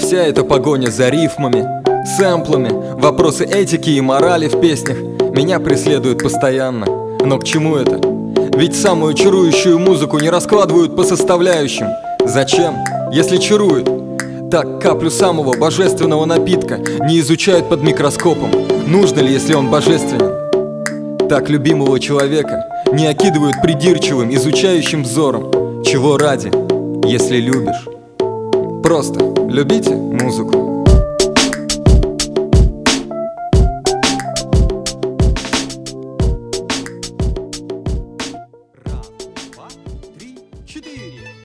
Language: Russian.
вся эта погоня за рифмами, сэмплами, вопросы этики и морали в песнях меня преследуют постоянно. Но к чему это? Ведь самую чарующую музыку не раскладывают по составляющим. Зачем, если чарует? Так каплю самого божественного напитка не изучают под микроскопом. Нужно ли, если он божественен? Так любимого человека не окидывают придирчивым, изучающим взором. Чего ради, если любишь? Просто любите музыку.